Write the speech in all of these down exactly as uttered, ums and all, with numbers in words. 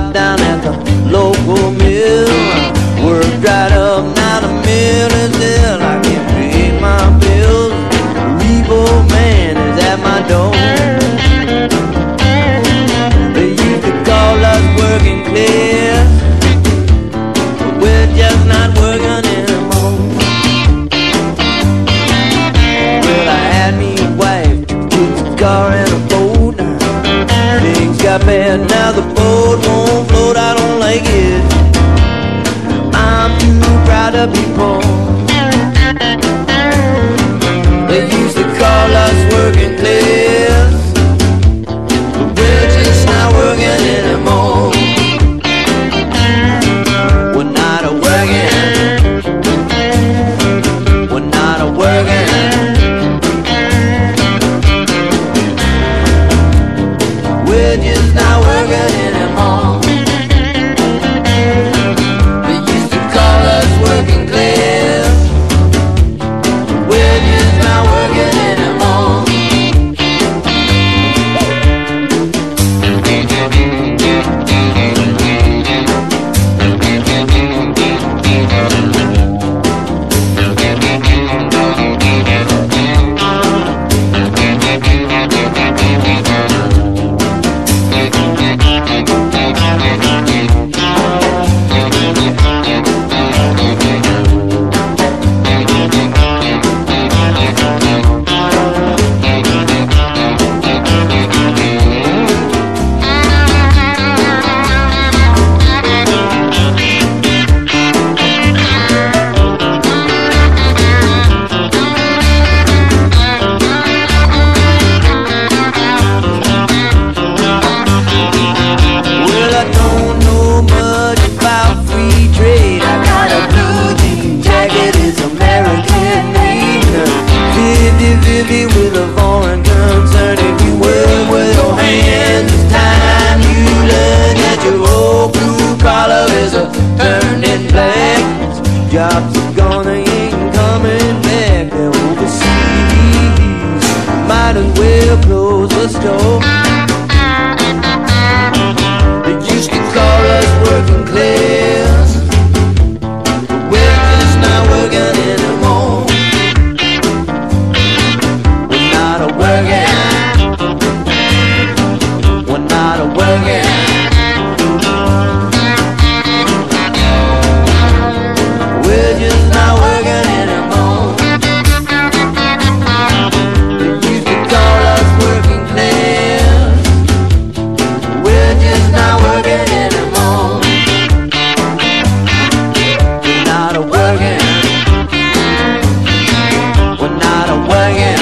job down at the local mill. Work dried up, now the mill is ill. I can't pay my bills. The repo man is at my door. They used to call us working clear, but we're just not working anymore. Well, I had me a wife, kids, a car, and a boat. Things got bad, now the boat won't float. I don't like it. I'm too proud to be poor. They used to call us working class, but we're just not working anymore. We're not a working. We're not a working. We're just not working anymore. They used to call us working class. We're just not working anymore. With a foreign concern, if you work with your hands, it's time you learn that your old blue collar is a turning black. Jobs are gone, they ain't coming back. They're overseas, might as well close the store. They used to call us working class, but we're just not working anymore. We're not a working. We're just not working anymore. They used to call us working class. We're just not working anymore. We're not a working. We're not a working.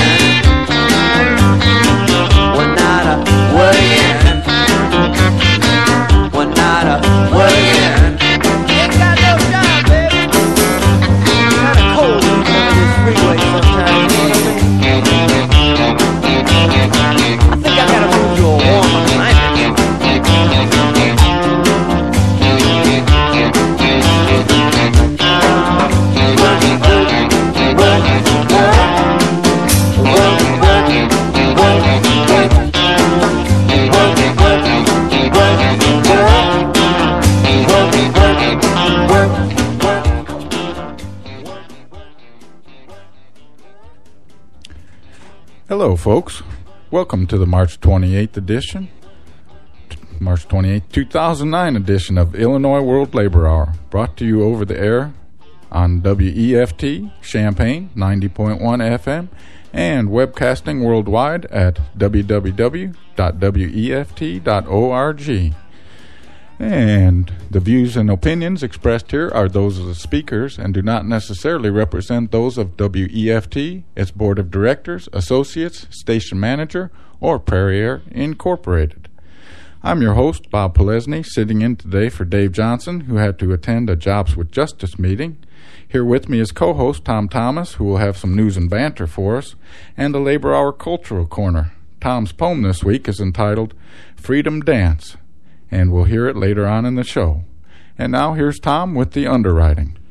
Hello, folks. Welcome to the March twenty-eighth edition, March twenty-eighth, two thousand nine edition of Illinois World Labor Hour, brought to you over the air on W E F T, Champaign, ninety point one F M, and webcasting worldwide at w w w dot w e f t dot org. And the views and opinions expressed here are those of the speakers and do not necessarily represent those of W E F T, its board of directors, associates, station manager, or Prairie Air Incorporated. I'm your host, Bob Polesny, sitting in today for Dave Johnson, who had to attend a Jobs with Justice meeting. Here with me is co-host Tom Thomas, who will have some news and banter for us, and the Labor Hour Cultural Corner. Tom's poem this week is entitled Freedom Dance, and we'll hear it later on in the show. And now here's Tom with the underwriting.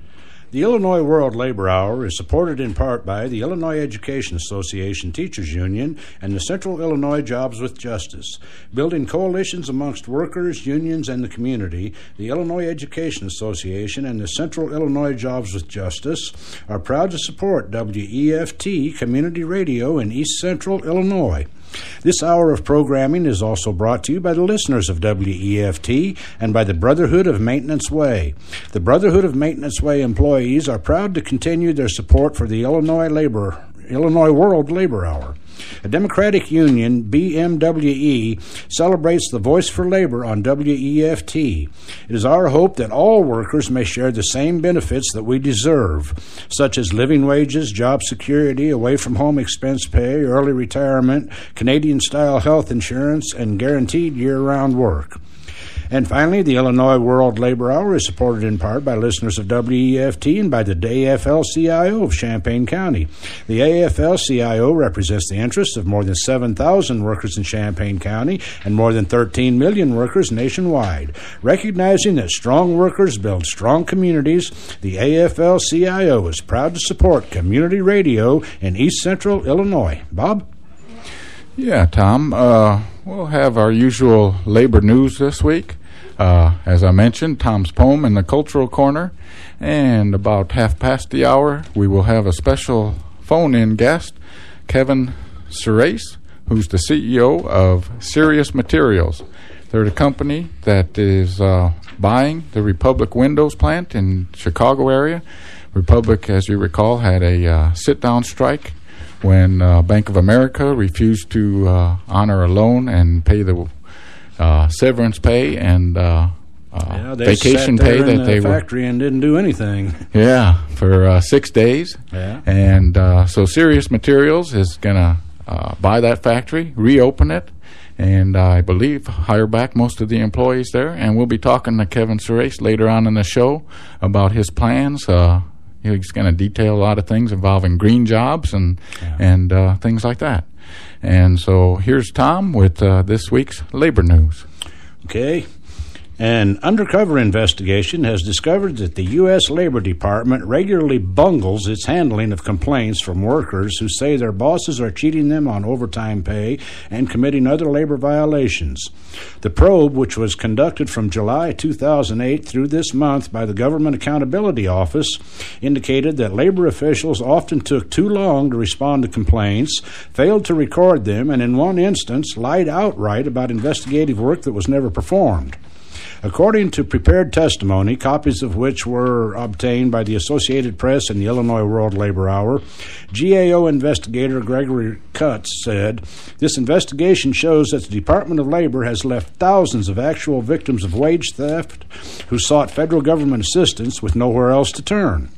The Illinois World Labor Hour is supported in part by the Illinois Education Association Teachers Union and the Central Illinois Jobs with Justice. Building coalitions amongst workers, unions, and the community, the Illinois Education Association and the Central Illinois Jobs with Justice are proud to support W E F T Community Radio in East Central Illinois. This hour of programming is also brought to you by the listeners of W E F T and by the Brotherhood of Maintenance Way. The Brotherhood of Maintenance Way employees are proud to continue their support for the Illinois Labor, Illinois World Labor Hour. A Democratic Union, B M W E, celebrates the Voice for Labor on W E F T. It is our hope that all workers may share the same benefits that we deserve, such as living wages, job security, away-from-home expense pay, early retirement, Canadian-style health insurance, and guaranteed year-round work. And finally, the Illinois World Labor Hour is supported in part by listeners of W E F T and by the A F L C I O of Champaign County. The A F L C I O represents the interests of more than seven thousand workers in Champaign County and more than thirteen million workers nationwide. Recognizing that strong workers build strong communities, the A F L C I O is proud to support community radio in East Central Illinois. Bob? Yeah, Tom. Uh, we'll have our usual labor news this week. Uh, as I mentioned, Tom's poem in the Cultural Corner. And about half past the hour, we will have a special phone-in guest, Kevin Surace, who's the C E O of Serious Materials. They're the company that is uh, buying the Republic Windows plant in Chicago area. Republic, as you recall, had a uh, sit-down strike when uh, Bank of America refused to uh, honor a loan and pay the uh, severance pay and uh, uh, yeah, they vacation sat there pay in that the they were factory and didn't do anything. Yeah, for uh, six days. Yeah. And uh, so Serious Materials is going to uh, buy that factory, reopen it, and uh, I believe hire back most of the employees there. And we'll be talking to Kevin Surace later on in the show about his plans. Uh, He's going to detail a lot of things involving green jobs and yeah. and uh, things like that. And so here's Tom with uh, this week's labor news. Okay. An undercover investigation has discovered that the U S Labor Department regularly bungles its handling of complaints from workers who say their bosses are cheating them on overtime pay and committing other labor violations. The probe, which was conducted from July two thousand eight through this month by the Government Accountability Office, indicated that labor officials often took too long to respond to complaints, failed to record them, and in one instance lied outright about investigative work that was never performed. According to prepared testimony, copies of which were obtained by the Associated Press and the Illinois World Labor Hour, G A O investigator Gregory Cutts said, "This investigation shows that the Department of Labor has left thousands of actual victims of wage theft who sought federal government assistance with nowhere else to turn."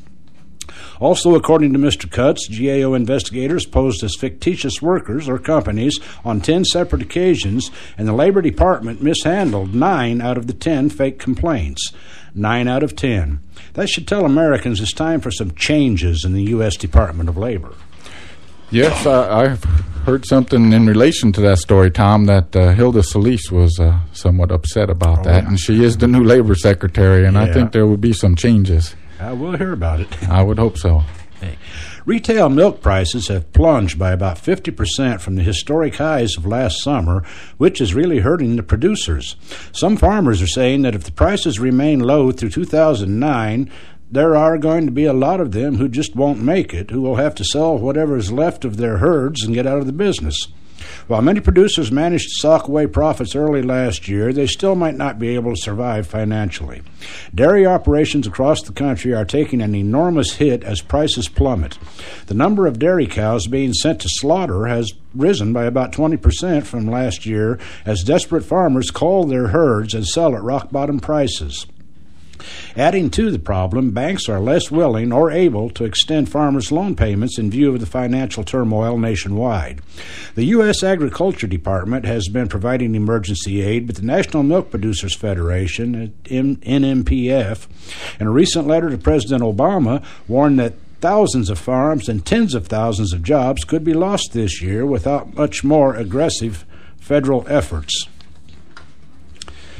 Also, according to Mister Cutts, G A O investigators posed as fictitious workers or companies on ten separate occasions, and the Labor Department mishandled nine out of the ten fake complaints. Nine out of ten. That should tell Americans it's time for some changes in the U S Department of Labor. Yes, I, I've heard something in relation to that story, Tom, that uh, Hilda Solis was uh, somewhat upset about oh, that, yeah. and she is the new labor secretary, and yeah. I think there will be some changes. I will hear about it. I would hope so. Hey. Retail milk prices have plunged by about fifty percent from the historic highs of last summer, which is really hurting the producers. Some farmers are saying that if the prices remain low through two thousand nine, there are going to be a lot of them who just won't make it, who will have to sell whatever is left of their herds and get out of the business. While many producers managed to sock away profits early last year, they still might not be able to survive financially. Dairy operations across the country are taking an enormous hit as prices plummet. The number of dairy cows being sent to slaughter has risen by about twenty percent from last year as desperate farmers cull their herds and sell at rock-bottom prices. Adding to the problem, banks are less willing or able to extend farmers' loan payments in view of the financial turmoil nationwide. The U S Agriculture Department has been providing emergency aid, but the National Milk Producers Federation, N M P F, in a recent letter to President Obama, warned that thousands of farms and tens of thousands of jobs could be lost this year without much more aggressive federal efforts.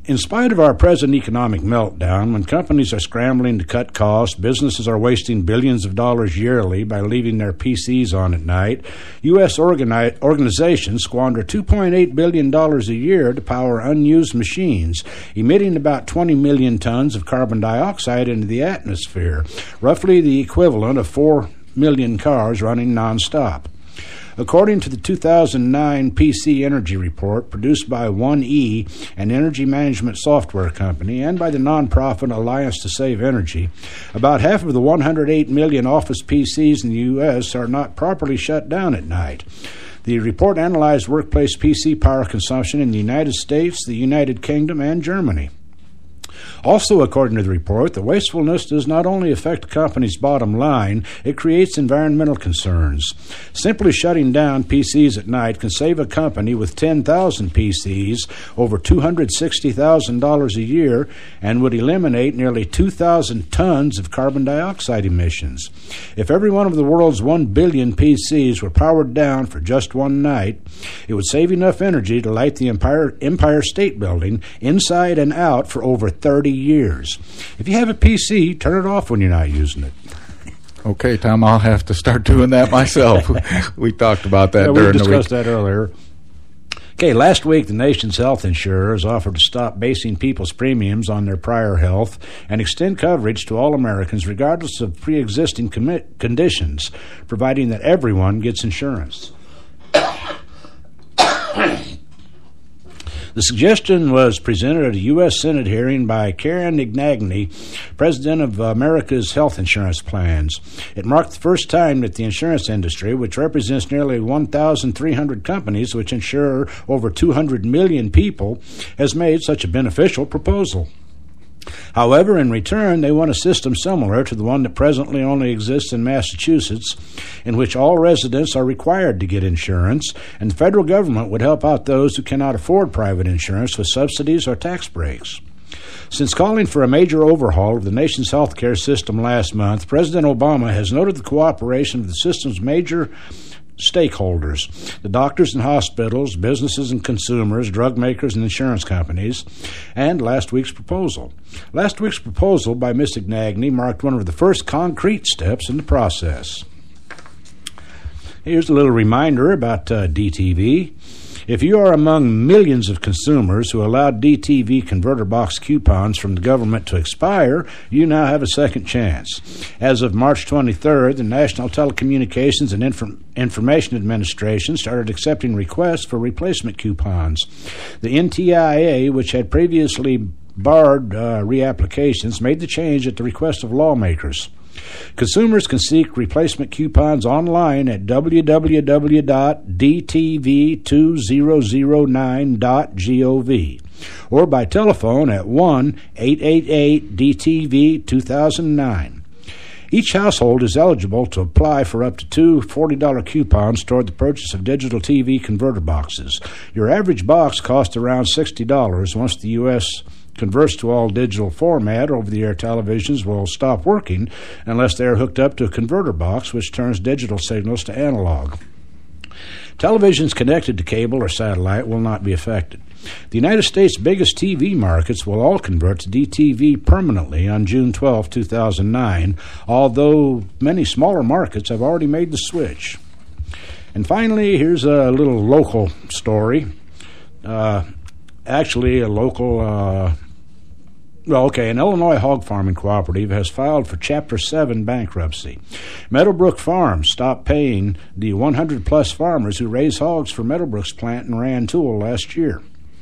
In spite of our present economic meltdown, when companies are scrambling to cut costs, businesses are wasting billions of dollars yearly by leaving their P Cs on at night, U S organi- organizations squander two point eight billion dollars a year to power unused machines, emitting about twenty million tons of carbon dioxide into the atmosphere, roughly the equivalent of four million cars running nonstop. According to the two thousand nine P C Energy Report produced by one E, an energy management software company, and by the nonprofit Alliance to Save Energy, about half of the one hundred eight million office P Cs in the U S are not properly shut down at night. The report analyzed workplace P C power consumption in the United States, the United Kingdom, and Germany. Also, according to the report, the wastefulness does not only affect a company's bottom line, it creates environmental concerns. Simply shutting down P Cs at night can save a company with ten thousand P Cs over two hundred sixty thousand dollars a year and would eliminate nearly two thousand tons of carbon dioxide emissions. If every one of the world's one billion P Cs were powered down for just one night, it would save enough energy to light the Empire, Empire State Building inside and out for over thirty years. If you have a P C, turn it off when you're not using it. Okay, Tom, I'll have to start doing that myself. We talked about that yeah, during we the week. We discussed that earlier. Okay, last week the nation's health insurers offered to stop basing people's premiums on their prior health and extend coverage to all Americans regardless of pre-existing commi- conditions, providing that everyone gets insurance. The suggestion was presented at a U S Senate hearing by Karen Ignagni, president of America's Health Insurance Plans. It marked the first time that the insurance industry, which represents nearly one thousand three hundred companies which insure over two hundred million people, has made such a beneficial proposal. However, in return, they want a system similar to the one that presently only exists in Massachusetts, in which all residents are required to get insurance, and the federal government would help out those who cannot afford private insurance with subsidies or tax breaks. Since calling for a major overhaul of the nation's healthcare system last month, President Obama has noted the cooperation of the system's major stakeholders, the doctors and hospitals, businesses and consumers, drug makers and insurance companies, and last week's proposal. Last week's proposal by Miz Ignagni marked one of the first concrete steps in the process. Here's a little reminder about uh, D T V. If you are among millions of consumers who allowed D T V converter box coupons from the government to expire, you now have a second chance. As of March twenty-third, the National Telecommunications and Inform- Information Administration started accepting requests for replacement coupons. The N T I A, which had previously barred uh, reapplications, made the change at the request of lawmakers. Consumers can seek replacement coupons online at w w w dot d t v two thousand nine dot gov or by telephone at one eight eight eight D T V two thousand nine. Each household is eligible to apply for up to two forty dollars coupons toward the purchase of digital T V converter boxes. Your average box costs around sixty dollars. Once the U S converts to all digital format, over-the-air televisions will stop working unless they are hooked up to a converter box, which turns digital signals to analog. Televisions connected to cable or satellite will not be affected. The United States' biggest T V markets will all convert to D T V permanently on June twelfth, two thousand nine, although many smaller markets have already made the switch. And finally, here's a little local story. Uh, actually, a local... Uh, Well, okay, an Illinois hog farming cooperative has filed for Chapter seven bankruptcy. Meadowbrook Farms stopped paying the one hundred plus farmers who raise hogs for Meadowbrook's plant in Rantoul last year.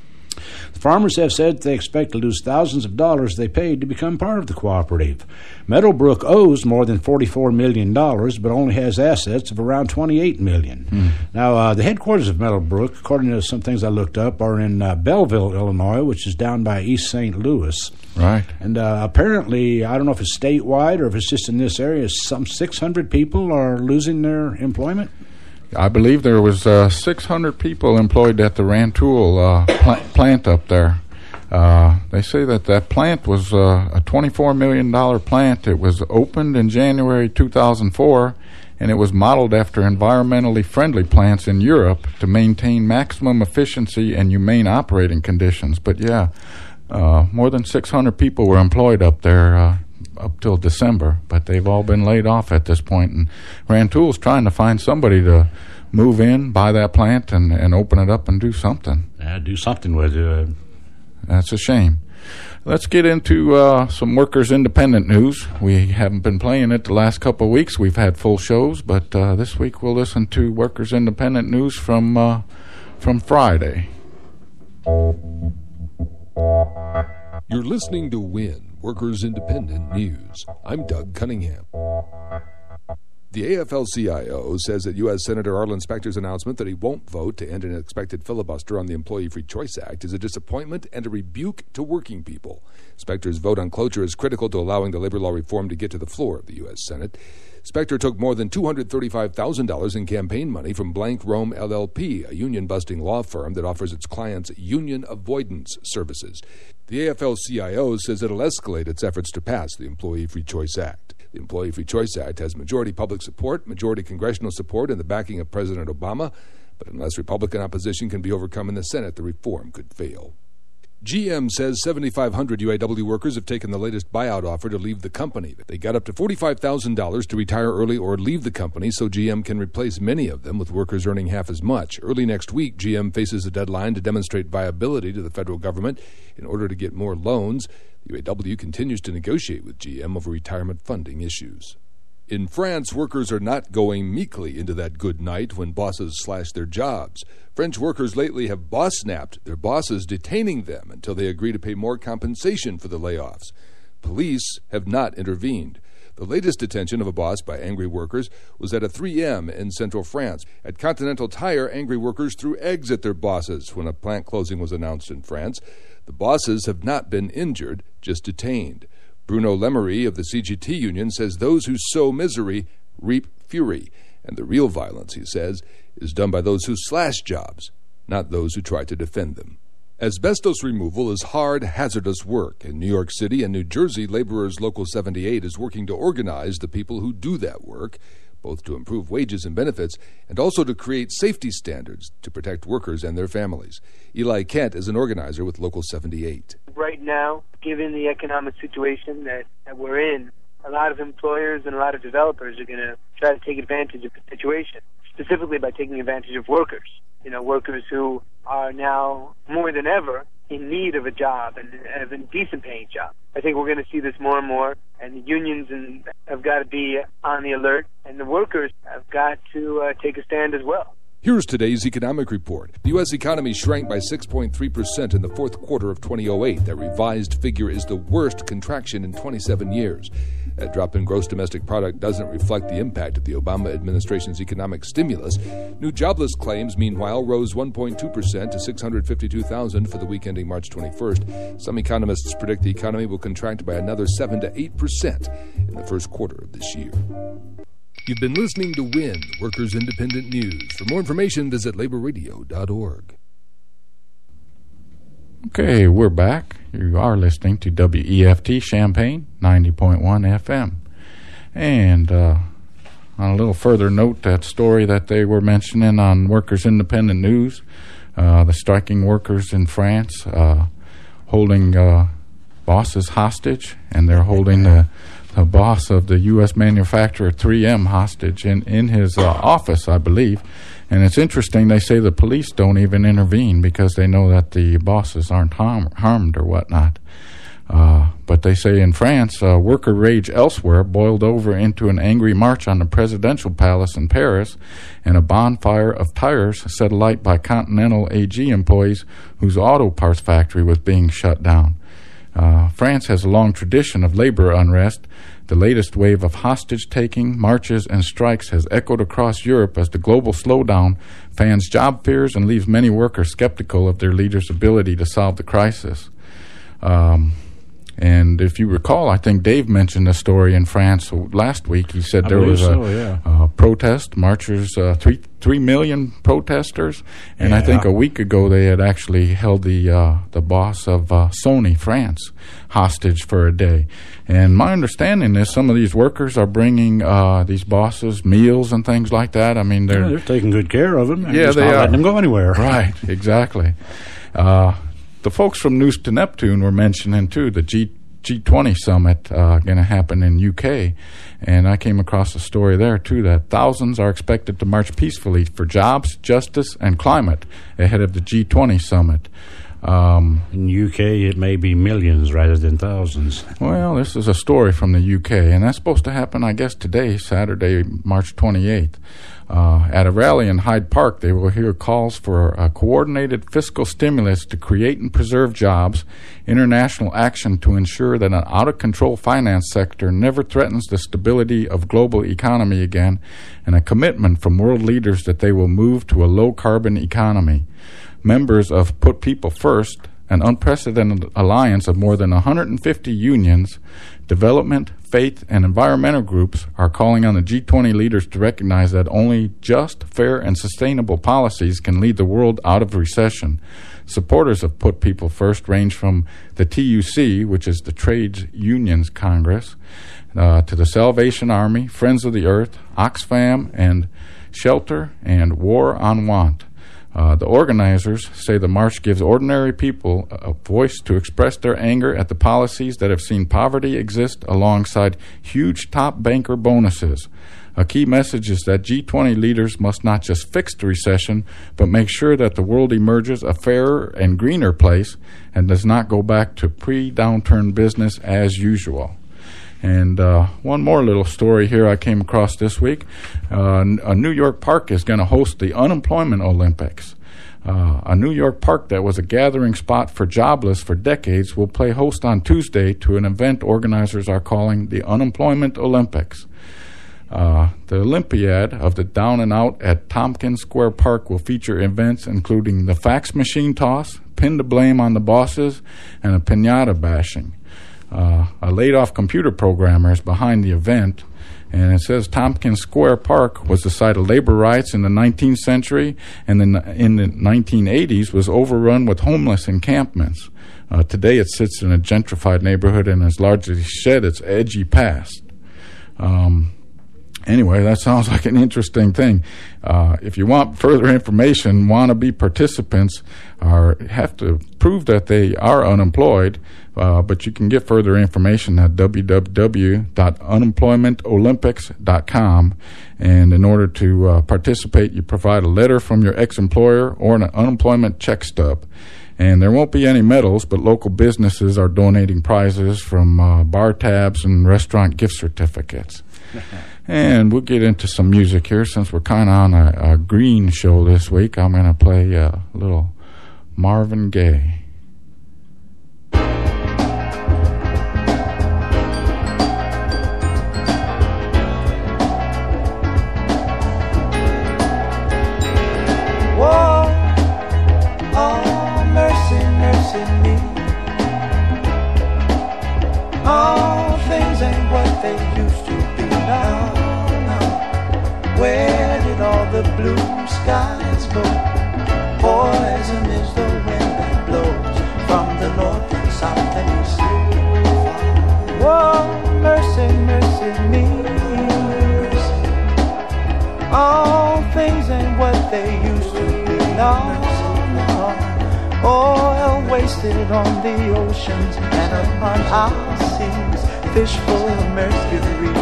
The farmers have said they expect to lose thousands of dollars they paid to become part of the cooperative. Meadowbrook owes more than forty-four million dollars, but only has assets of around twenty-eight million dollars. Mm. Now, uh, the headquarters of Meadowbrook, according to some things I looked up, are in uh, Belleville, Illinois, which is down by East Saint Louis. Right. And uh, apparently, I don't know if it's statewide or if it's just in this area, some six hundred people are losing their employment. I believe there was uh, six hundred people employed at the Rantoul uh, pl- plant up there. Uh, they say that that plant was uh, a twenty-four million dollars plant. It was opened in January two thousand four, and it was modeled after environmentally friendly plants in Europe to maintain maximum efficiency and humane operating conditions. But yeah, Uh, more than six hundred people were employed up there uh, up till December, but they've all been laid off at this point. And Rantoul's trying to find somebody to move in, buy that plant, and, and open it up and do something. Yeah, do something with it. Uh, That's a shame. Let's get into uh, some Workers Independent news. We haven't been playing it the last couple of weeks. We've had full shows, but uh, this week we'll listen to Workers Independent news from uh, from Friday. You're listening to W I N, Workers Independent News. I'm Doug Cunningham. The A F L C I O says that U S Senator Arlen Specter's announcement that he won't vote to end an expected filibuster on the Employee Free Choice Act is a disappointment and a rebuke to working people. Specter's vote on cloture is critical to allowing the labor law reform to get to the floor of the U S Senate. Specter took more than two hundred thirty-five thousand dollars in campaign money from Blank Rome L L P, a union-busting law firm that offers its clients union avoidance services. The A F L C I O says it'll escalate its efforts to pass the Employee Free Choice Act. The Employee Free Choice Act has majority public support, majority congressional support, and the backing of President Obama, but unless Republican opposition can be overcome in the Senate, the reform could fail. G M says seventy-five hundred U A W workers have taken the latest buyout offer to leave the company. They got up to forty-five thousand dollars to retire early or leave the company so G M can replace many of them with workers earning half as much. Early next week, G M faces a deadline to demonstrate viability to the federal government in order to get more loans. The U A W continues to negotiate with G M over retirement funding issues. In France, workers are not going meekly into that good night when bosses slash their jobs. French workers lately have boss-snapped their bosses, detaining them until they agree to pay more compensation for the layoffs. Police have not intervened. The latest detention of a boss by angry workers was at a three M in central France. At Continental Tire, angry workers threw eggs at their bosses when a plant closing was announced in France. The bosses have not been injured, just detained. Bruno Lemery of the C G T union says those who sow misery reap fury, and the real violence, he says, is done by those who slash jobs, not those who try to defend them. Asbestos removal is hard, hazardous work. In New York City and New Jersey, Laborers Local seventy-eight is working to organize the people who do that work, both to improve wages and benefits and also to create safety standards to protect workers and their families. Eli Kent is an organizer with Local seventy-eight. Right now, given the economic situation that, that we're in, a lot of employers and a lot of developers are going to try to take advantage of the situation, specifically by taking advantage of workers. You know, workers who are now more than ever in need of a job and of a decent paying job. I think we're going to see this more and more, and the unions and, have got to be on the alert, and the workers have got to uh, take a stand as well. Here's today's economic report. The U S economy shrank by six point three percent in the fourth quarter of twenty oh eight. That revised figure is the worst contraction in twenty-seven years. That drop in gross domestic product doesn't reflect the impact of the Obama administration's economic stimulus. New jobless claims, meanwhile, rose one point two percent to six hundred fifty-two thousand for the week ending March twenty-first. Some economists predict the economy will contract by another seven to eight percent in the first quarter of this year. You've been listening to W I N, Workers Independent News. For more information, visit labor radio dot org. Okay, we're back. You are listening to W E F T Champaign, ninety point one F M. And uh, on a little further note, that story that they were mentioning on Workers Independent News, uh, the striking workers in France uh, holding uh, bosses hostage, and they're holding the, the boss of the U S manufacturer three M hostage in, in his uh, office, I believe. And it's interesting, they say the police don't even intervene because they know that the bosses aren't harm, harmed or whatnot. Uh, but they say in France, uh, worker rage elsewhere boiled over into an angry march on the presidential palace in Paris and a bonfire of tires set alight by Continental A G employees whose auto parts factory was being shut down. Uh, France has a long tradition of labor unrest. The latest wave of hostage-taking, marches, and strikes has echoed across Europe as the global slowdown fans job fears and leaves many workers skeptical of their leaders' ability to solve the crisis. Um, and if you recall, I think Dave mentioned a story in France last week. He said I there was a, so, yeah. a protest, marchers, uh, three three million protesters, and yeah. I think a week ago they had actually held the uh, the boss of uh, Sony France hostage for a day. And my understanding is some of these workers are bringing uh, these bosses meals and things like that. I mean, they're yeah, they're taking good care of them. Yeah, just they not are letting them go anywhere. Right, exactly. Uh, the folks from News to Neptune were mentioning, too, the G G twenty summit uh, going to happen in U K. And I came across a story there, too, that thousands are expected to march peacefully for jobs, justice, and climate ahead of the G twenty summit. Um, in U K, it may be millions rather than thousands. Well, this is a story from the U K, and that's supposed to happen, I guess, today, Saturday, March twenty-eighth. Uh, at a rally in Hyde Park, they will hear calls for a coordinated fiscal stimulus to create and preserve jobs, international action to ensure that an out-of-control finance sector never threatens the stability of global economy again, and a commitment from world leaders that they will move to a low-carbon economy. Members of Put People First, an unprecedented alliance of more than one hundred fifty unions, development, faith, and environmental groups, are calling on the G twenty leaders to recognize that only just, fair, and sustainable policies can lead the world out of recession. Supporters of Put People First range from the T U C, which is the Trades Unions Congress, uh, to the Salvation Army, Friends of the Earth, Oxfam, and Shelter, and War on Want. Uh, the organizers say the march gives ordinary people a voice to express their anger at the policies that have seen poverty exist alongside huge top banker bonuses. A key message is that G twenty leaders must not just fix the recession, but make sure that the world emerges a fairer and greener place and does not go back to pre-downturn business as usual. And uh, one more little story here I came across this week. Uh, a New York park is going to host the Unemployment Olympics. Uh, a New York park that was a gathering spot for jobless for decades will play host on Tuesday to an event organizers are calling the Unemployment Olympics. Uh, the Olympiad of the Down and Out at Tompkins Square Park will feature events including the fax machine toss, pin to blame on the bosses, and a piñata bashing. Uh, a laid-off computer programmer is behind the event, and it says Tompkins Square Park was the site of labor riots in the nineteenth century, and then in the nineteen eighties was overrun with homeless encampments. Uh, today it sits in a gentrified neighborhood and has largely shed its edgy past. Um, Anyway, that sounds like an interesting thing. Uh, if you want further information, wannabe participants are have to prove that they are unemployed, uh, but you can get further information at w w w dot unemployment olympics dot com. And in order to uh, participate, you provide a letter from your ex-employer or an unemployment check stub. And there won't be any medals, but local businesses are donating prizes from uh, bar tabs and restaurant gift certificates. And we'll get into some music here. Since we're kind of on a, a green show this week, I'm going to play a little Marvin Gaye. Whoa, oh, mercy, mercy me. All things ain't what they used to be now. Where did all the blue skies go? Poison is the wind that blows from the north and south and east. Whoa, mercy, mercy me. All things ain't what they used to be now. Oil wasted on the oceans and upon our seas, fish full of mercury.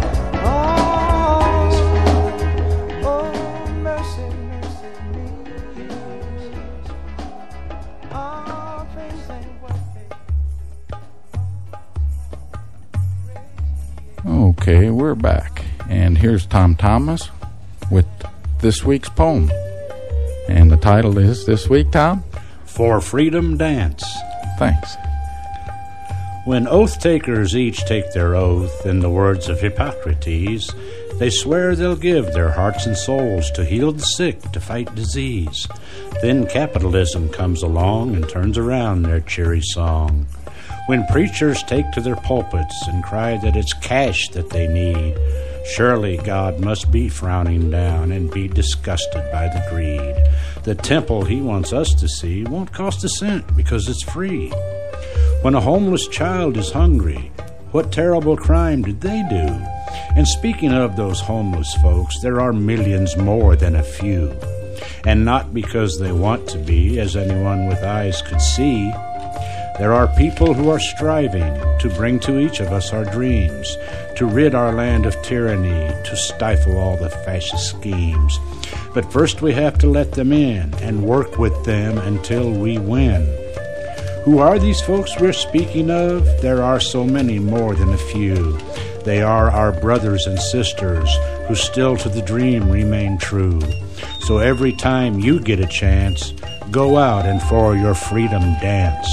Okay, we're back, and here's Tom Thomas with this week's poem. And the title is this week, Tom? For Freedom Dance. Thanks. When oath-takers each take their oath in the words of Hippocrates, they swear they'll give their hearts and souls to heal the sick, to fight disease. Then capitalism comes along and turns around their cheery song. When preachers take to their pulpits and cry that it's cash that they need, surely God must be frowning down and be disgusted by the greed. The temple he wants us to see won't cost a cent because it's free. When a homeless child is hungry, what terrible crime did they do? And speaking of those homeless folks, there are millions more than a few. and not because they want to be, as anyone with eyes could see. There are people who are striving to bring to each of us our dreams, to rid our land of tyranny, to stifle all the fascist schemes. But first we have to let them in and work with them until we win. Who are these folks we're speaking of? There are so many more than a few. They are our brothers and sisters who still to the dream remain true. So every time you get a chance, go out and for your freedom dance.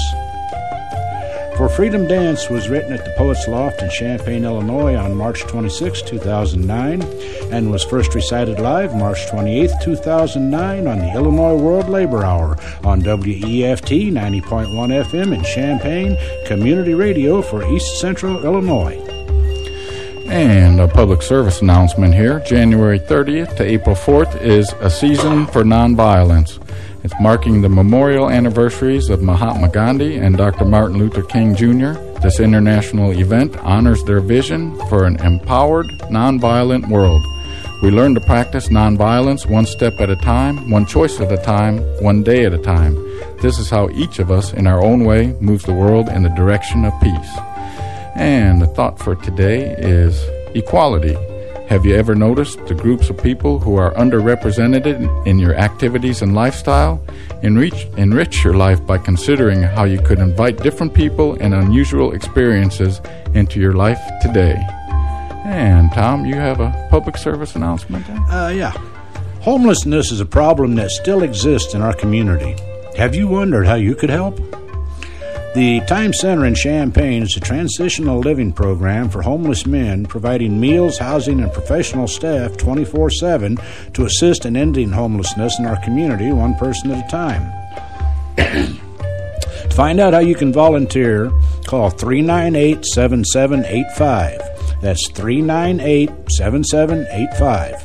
For Freedom Dance was written at the Poets Loft in Champaign, Illinois on March twenty-sixth, two thousand nine, and was first recited live March twenty-eighth, two thousand nine on the Illinois World Labor Hour on W E F T ninety point one F M in Champaign, community radio for East Central Illinois. And a public service announcement here. January thirtieth to April fourth is a season for nonviolence. It's marking the memorial anniversaries of Mahatma Gandhi and Doctor Martin Luther King Junior This international event honors their vision for an empowered, nonviolent world. We learn to practice nonviolence one step at a time, one choice at a time, one day at a time. This is how each of us, in our own way, moves the world in the direction of peace. And the thought for today is equality. Have you ever noticed the groups of people who are underrepresented in your activities and lifestyle? Enrich, enrich your life by considering how you could invite different people and unusual experiences into your life today. And Tom, you have a public service announcement then? Uh, yeah. Homelessness is a problem that still exists in our community. Have you wondered how you could help? The Time Center in Champaign is a transitional living program for homeless men, providing meals, housing, and professional staff twenty-four seven to assist in ending homelessness in our community, one person at a time. To find out how you can volunteer, call three nine eight, seven seven eight five. That's three nine eight, seven seven eight five.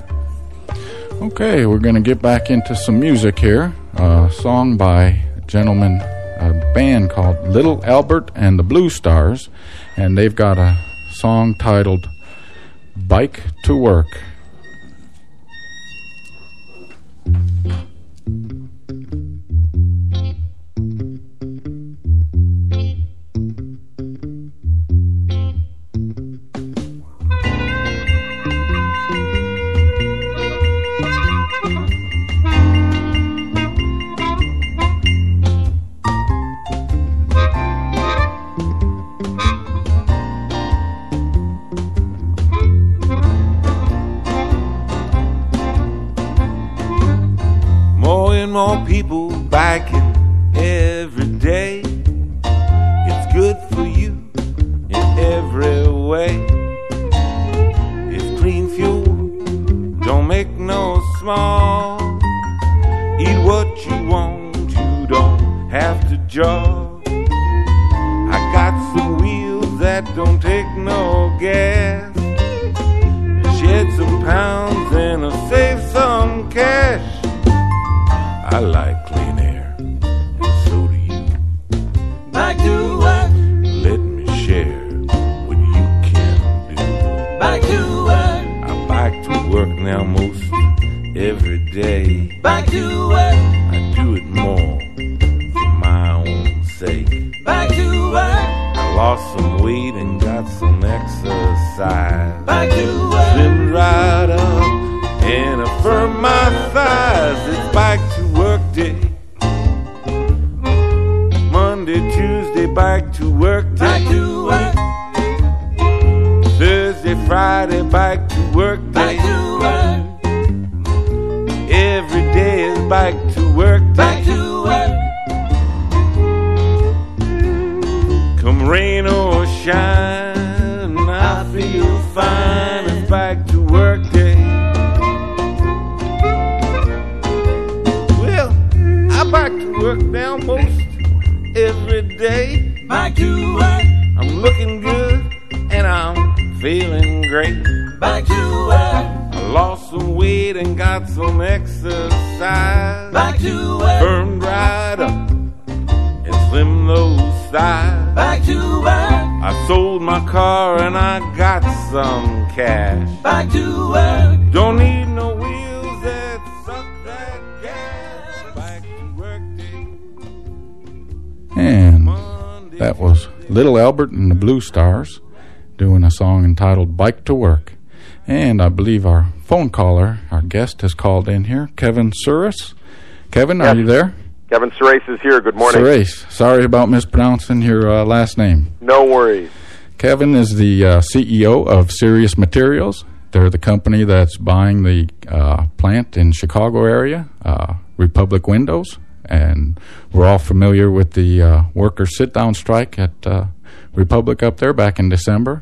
Okay, we're going to get back into some music here. A song by a gentleman, a band called Little Albert and the Blue Stars, and they've got a song titled Bike to Work. More people biking every day. It's good for you in every way. It's clean fuel, don't make no small. Eat what you want, you don't have to jog. I got some wheels that don't take no gas. Shed some pounds and I'll save some cash. I like clean air, and so do you. Back to work. Let me share what you can do. Back to work. I bike to work now most every day. Back to work. I do it more for my own sake. Back to work. I lost some weight and got some exercise. Back to work. Slimmed right up and affirm my thighs. It's back to work day. Monday, Tuesday, back to work day. Back to work. Thursday, Friday, back to work day. Back to work. Every day is back to work day. Back to work. Come rain or shine, I feel fine. It's back to work day. I back to work now most every day. Back to work. I'm looking good and I'm feeling great. Back to work. I lost some weight and got some exercise. Back to work. Firmed right up and slimmed those thighs. Back to work. I sold my car and I got some cash. Back to work. Don't need no wheels that suck that gas. And that was Little Albert and the Blue Stars doing a song entitled Bike to Work. And I believe our phone caller, our guest, has called in here, Kevin Suris. Kevin, yes. Are you there? Kevin Suris is here. Good morning. Suris. Sorry about mispronouncing your uh, last name. No worries. Kevin is the uh, C E O of Sirius Materials. They're the company that's buying the uh, plant in Chicago area, uh, Republic Windows. And we're all familiar with the uh, workers' sit-down strike at uh, Republic up there back in December.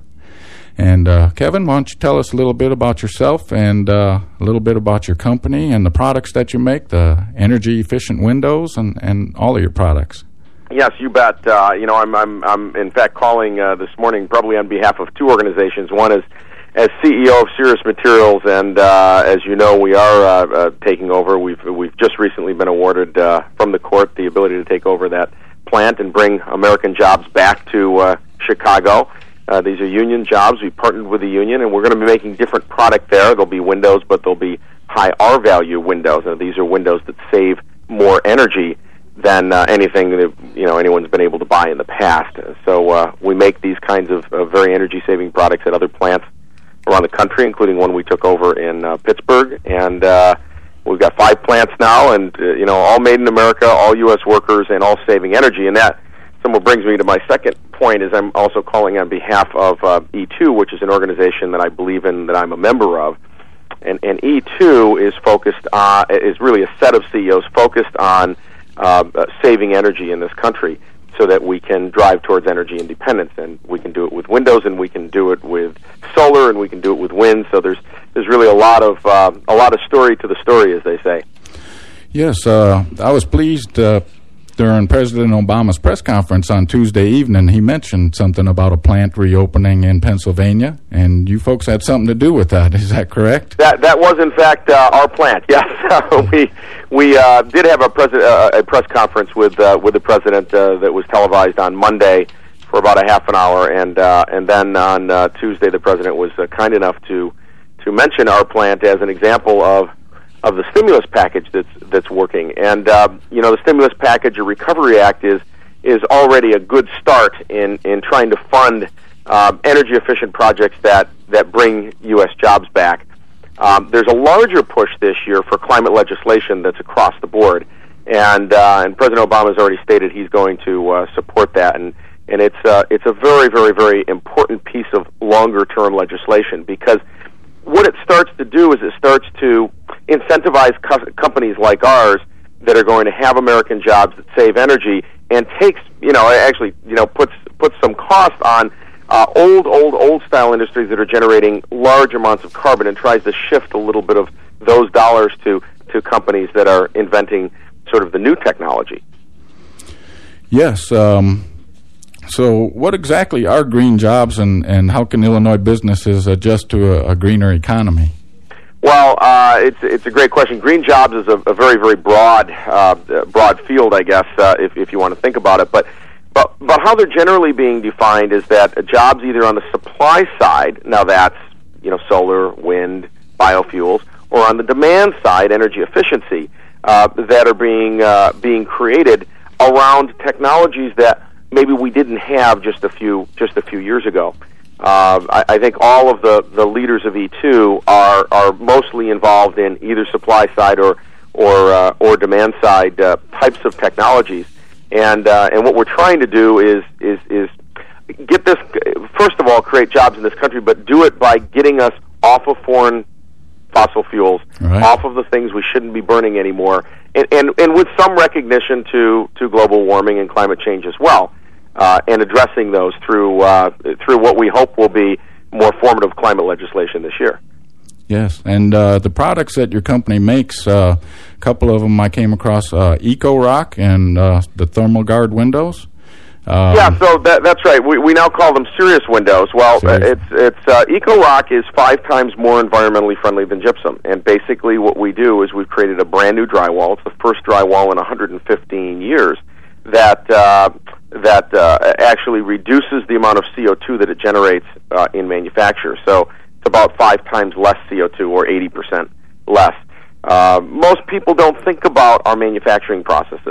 And uh, Kevin, why don't you tell us a little bit about yourself and uh, a little bit about your company and the products that you make, the energy-efficient windows, and, and all of your products. Yes, you bet. Uh, you know, I'm, I'm, I'm in fact calling uh, this morning probably on behalf of two organizations. One is as C E O of Sirius Materials, and uh, as you know, we are uh, uh, taking over. We've we've just recently been awarded uh, from the court the ability to take over that plant and bring American jobs back to uh, Chicago. Uh, these are union jobs. We partnered with the union, and we're going to be making different product there. There'll be windows, but there'll be high R-value windows. And these are windows that save more energy than uh, anything that you know anyone's been able to buy in the past. So uh, we make these kinds of uh, very energy-saving products at other plants around the country, including one we took over in uh, Pittsburgh. And uh, we've got five plants now, and uh, you know, all made in America, all U S workers, and all saving energy. And that somewhat brings me to my second point, is I'm also calling on behalf of uh, E two, which is an organization that I believe in, that I'm a member of. And, and E two is focused on, is really a set of C E Os focused on uh, uh, saving energy in this country, so that we can drive towards energy independence. And we can do it with windows, and we can do it with solar, and we can do it with wind. So there's there's really a lot of uh, a lot of story to the story, as they say. Yes, uh, I was pleased uh, during President Obama's press conference on Tuesday evening. He mentioned something about a plant reopening in Pennsylvania, and you folks had something to do with that. Is that correct? That that was in fact uh, our plant. Yes, we we uh, did have a, pres- uh, a press conference with uh, with the president uh, that was televised on Monday for about a half an hour, and uh, and then on uh, Tuesday the president was uh, kind enough to to mention our plant as an example of of the stimulus package that's that's working. And uh, you know, the stimulus package, or Recovery Act, is is already a good start in in trying to fund uh, energy efficient projects that that bring U S jobs back. Um, there's a larger push this year for climate legislation that's across the board, and uh, and President Obama has already stated he's going to uh, support that. And and it's uh, it's a very very very important piece of longer term legislation, because what it starts to do is it starts to incentivize co- companies like ours that are going to have American jobs that save energy, and takes, you know, actually, you know, puts puts some cost on uh, old, old, old style industries that are generating large amounts of carbon, and tries to shift a little bit of those dollars to, to companies that are inventing sort of the new technology. Yes. Um So what exactly are green jobs, and, and how can Illinois businesses adjust to a, a greener economy? Well, uh, it's it's a great question. Green jobs is a, a very very broad uh, broad field, I guess, uh, if if you want to think about it. But but but how they're generally being defined is that jobs either on the supply side, now that's, you know, solar, wind, biofuels, or on the demand side, energy efficiency, uh, that are being uh, being created around technologies that maybe we didn't have just a few just a few years ago. Uh, I, I think all of the, the leaders of E two are are mostly involved in either supply side or or uh, or demand side uh, types of technologies, and uh, and what we're trying to do is is is get this, first of all, create jobs in this country, but do it by getting us off of foreign fossil fuels, right, off of the things we shouldn't be burning anymore, and and, and with some recognition to to global warming and climate change as well. Uh, and addressing those through uh, through what we hope will be more formative climate legislation this year. Yes, and uh, the products that your company makes, uh, a couple of them I came across, uh, EcoRock and uh, the Thermal Guard windows. Um, yeah, so that, that's right. We we now call them Sirius windows. Well, Sirius. it's it's uh, EcoRock is five times more environmentally friendly than gypsum, and basically what we do is we've created a brand new drywall. It's the first drywall in one hundred fifteen years that. Uh, that uh, actually reduces the amount of C O two that it generates uh, in manufacture. So it's about five times less C O two, or eighty percent less. Uh, most people don't think about our manufacturing processes,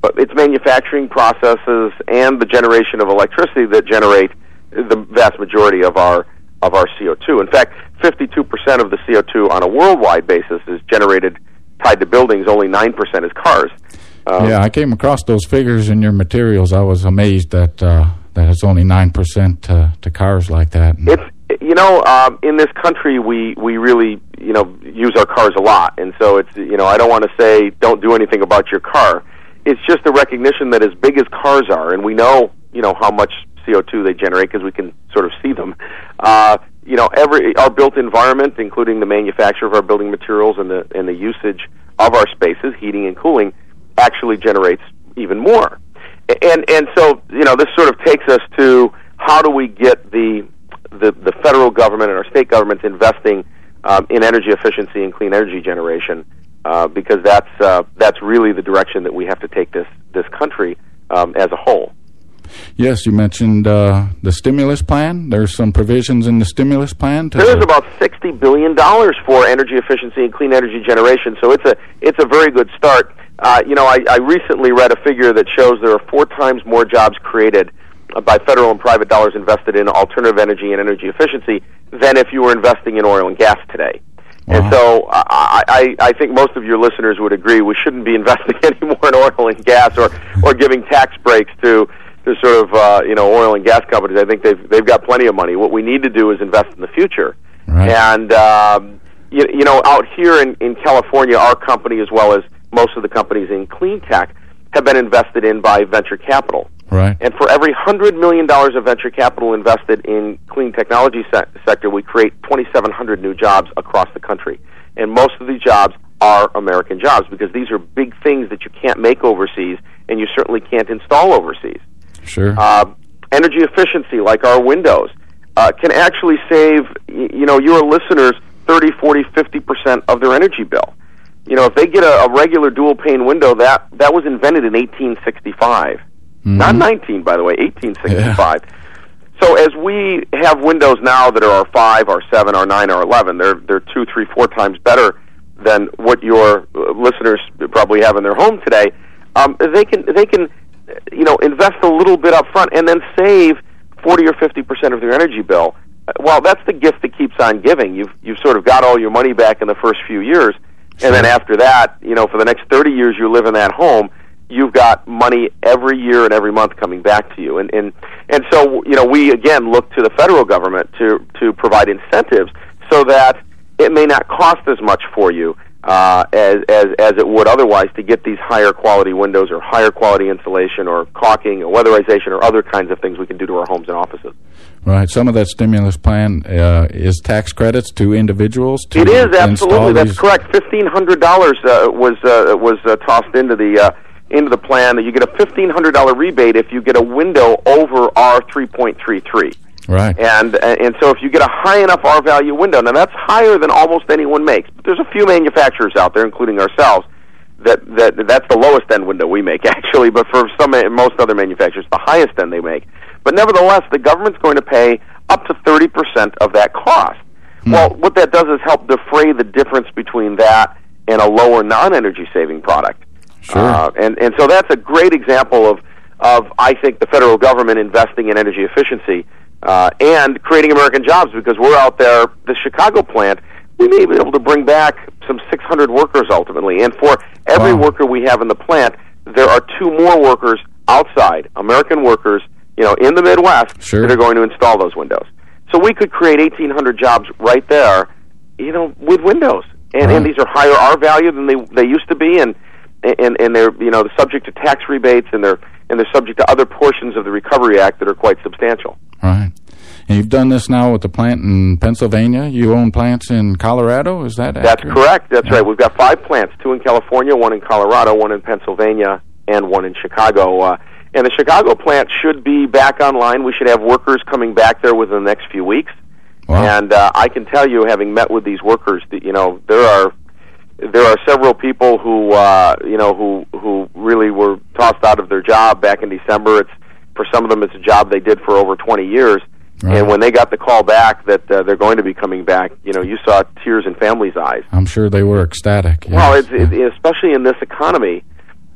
but it's manufacturing processes and the generation of electricity that generate the vast majority of our of our C O two. In fact, fifty-two percent of the C O two on a worldwide basis is generated tied to buildings. Only nine percent is cars. Um, yeah, I came across those figures in your materials. I was amazed that uh, that it's only nine percent to, to cars like that. It's you know um, in this country we we really you know use our cars a lot, and so it's you know I don't want to say don't do anything about your car. It's just a recognition that as big as cars are, and we know you know how much C O two they generate because we can sort of see them. Uh, you know, every our built environment, including the manufacture of our building materials and the and the usage of our spaces, heating and cooling, actually generates even more. And and so you know this sort of takes us to how do we get the the, the federal government and our state governments investing um, in energy efficiency and clean energy generation, uh, because that's uh, that's really the direction that we have to take this this country um, as a whole. Yes, you mentioned uh, the stimulus plan. There's some provisions in the stimulus plan. To There's about sixty billion dollars for energy efficiency and clean energy generation, so it's a it's a very good start. Uh, you know, I, I recently read a figure that shows there are four times more jobs created uh, by federal and private dollars invested in alternative energy and energy efficiency than if you were investing in oil and gas today. Wow. And so I, I, I think most of your listeners would agree we shouldn't be investing any more in oil and gas or, or giving tax breaks to to sort of uh, you know oil and gas companies. I think they've they've got plenty of money. What we need to do is invest in the future. Right. And um, you, you know, out here in, in California, our company, as well as most of the companies in clean tech, have been invested in by venture capital. Right. And for every hundred million dollars of venture capital invested in clean technology se- sector, we create twenty-seven hundred new jobs across the country. And most of these jobs are American jobs because these are big things that you can't make overseas, and you certainly can't install overseas. Sure. Uh, energy efficiency, like our windows, uh, can actually save, you know, your listeners thirty, forty, fifty percent of their energy bill. You know, if they get a, a regular dual-pane window, that, that was invented in eighteen sixty-five. Mm-hmm. Not nineteen, by the way, eighteen sixty-five. Yeah. So as we have windows now that are our five, our seven, our nine, our eleven, they're, they're two, three, four times better than what your listeners probably have in their home today. Um, they can they can... you know, invest a little bit up front and then save forty or fifty percent of their energy bill. Well, that's the gift that keeps on giving. You've you've sort of got all your money back in the first few years, sure. And then after that, you know, for the next thirty years you live in that home, you've got money every year and every month coming back to you. And and, and so, you know, we, again, look to the federal government to, to provide incentives so that it may not cost as much for you Uh, as, as as it would otherwise to get these higher quality windows or higher quality insulation or caulking or weatherization or other kinds of things we can do to our homes and offices. Right. Some of that stimulus plan uh, is tax credits to individuals. To it is absolutely. That's these... correct. Fifteen hundred dollars uh, was uh, was uh, tossed into the uh, into the plan. That you get a fifteen hundred dollar rebate if you get a window over R three point three three. Right. And and so if you get a high enough R value window, now that's higher than almost anyone makes. But there's a few manufacturers out there, including ourselves, that, that that's the lowest end window we make actually. But for some most other manufacturers, the highest end they make. But nevertheless, the government's going to pay up to thirty percent of that cost. Hmm. Well, what that does is help defray the difference between that and a lower non-energy saving product. Sure. Uh, and and so that's a great example of of I think the federal government investing in energy efficiency. Uh, and creating American jobs, because we're out there, the Chicago plant, we may be able to bring back some six hundred workers ultimately. And for every wow. worker we have in the plant, there are two more workers outside, American workers, you know, in the Midwest, sure. that are going to install those windows. So we could create eighteen hundred jobs right there, you know, with windows. And, right. and these are higher R value than they they used to be, and and and they're you know subject to tax rebates, and they're and they're subject to other portions of the Recovery Act that are quite substantial. Right. And you've done this now with the plant in Pennsylvania. You own plants in Colorado, is that accurate? That's correct. That's yeah. right. We've got five plants, two in California, one in Colorado, one in Pennsylvania, and one in Chicago. Uh, and the Chicago plant should be back online. We should have workers coming back there within the next few weeks. Wow. And uh, I can tell you, having met with these workers, that, you know, there are there are several people who uh, you know who who really were tossed out of their job back in December. It's for some of them, it's a job they did for over twenty years. Right. And when they got the call back that uh, they're going to be coming back, you know, you saw tears in families' eyes. I'm sure they were ecstatic. Yes. Well, it's, it, especially in this economy,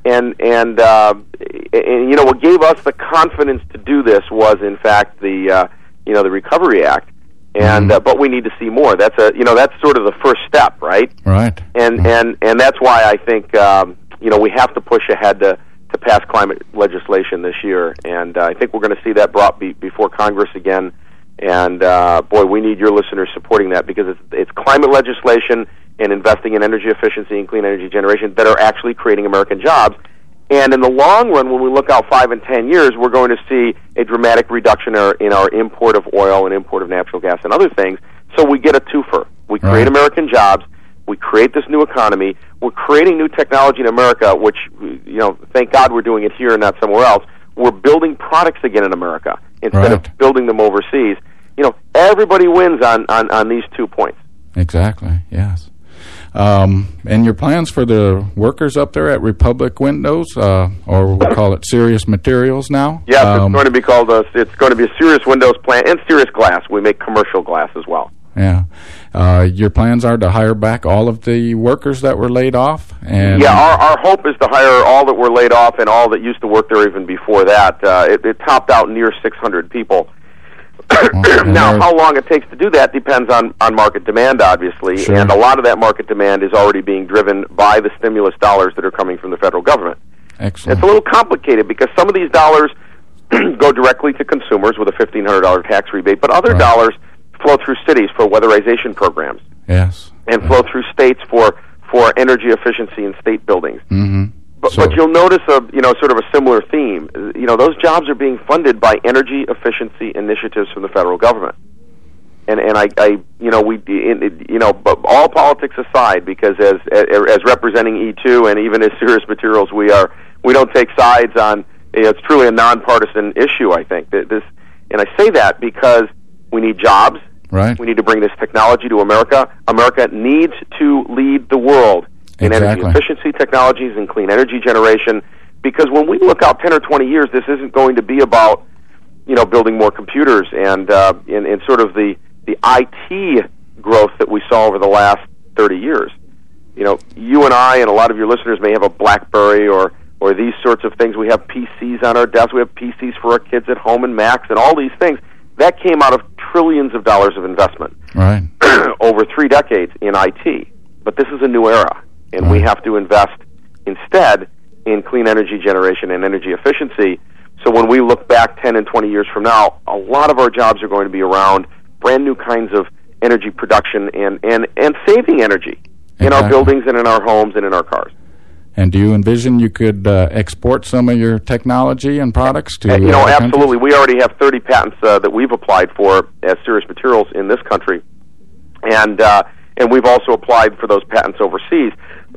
and and, uh, and you know what gave us the confidence to do this was in fact the uh, you know the Recovery Act, and mm-hmm. uh, but we need to see more. That's a you know that's sort of the first step, right? Right. And right. and and that's why I think um, you know we have to push ahead to to pass climate legislation this year, and uh, I think we're going to see that brought be, before Congress again. And uh, boy, we need your listeners supporting that, because it's it's climate legislation and investing in energy efficiency and clean energy generation that are actually creating American jobs. And in the long run, when we look out five and ten years, we're going to see a dramatic reduction in our, in our import of oil and import of natural gas and other things. So we get a twofer. We create right. American jobs. We create this new economy. We're creating new technology in America, which, you know, thank God we're doing it here and not somewhere else. We're building products again in America instead right. of building them overseas. You know, everybody wins on, on, on these two points. Exactly, yes. Um, and your plans for the workers up there at Republic Windows, uh, or we call it Sirius Materials now? Yes, um, it's going to be called a, it's going to be a Sirius Windows plant and Sirius Glass. We make commercial glass as well. Yeah. Uh, your plans are to hire back all of the workers that were laid off? And yeah, our, our hope is to hire all that were laid off and all that used to work there even before that. Uh, it, it topped out near six hundred people. Well, now, how long it takes to do that depends on, on market demand, obviously, sure. and a lot of that market demand is already being driven by the stimulus dollars that are coming from the federal government. Excellent. It's a little complicated because some of these dollars go directly to consumers with a fifteen hundred dollars tax rebate, but other right. dollars flow through cities for weatherization programs. Yes. And yes. flow through states for, for energy efficiency in state buildings. Mm-hmm. But, so, but you'll notice a you know sort of a similar theme. You know, those jobs are being funded by energy efficiency initiatives from the federal government. And and I, I you know we in, you know but all politics aside, because as as representing E two and even as Sirius Materials, we are we don't take sides on. You know, it's truly a nonpartisan issue. I think that this, and I say that because we need jobs. Right. We need to bring this technology to America. America needs to lead the world in exactly. energy efficiency technologies and clean energy generation, because when we look out ten or twenty years, this isn't going to be about, you know, building more computers and uh, in, in sort of the, the I T growth that we saw over the last thirty years. You know, you and I and a lot of your listeners may have a BlackBerry or, or these sorts of things. We have P Cs on our desks. We have P Cs for our kids at home and Macs and all these things. That came out of trillions of dollars of investment right. over three decades in I T. But this is a new era. And right. we have to invest instead in clean energy generation and energy efficiency. So when we look back ten and twenty years from now, a lot of our jobs are going to be around brand new kinds of energy production and, and, and saving energy in exactly. our buildings and in our homes and in our cars. And do you envision you could uh, export some of your technology and products to and, You know, other absolutely. countries? We already have thirty patents uh, that we've applied for as Sirius Materials in this country. And, uh, and we've also applied for those patents overseas.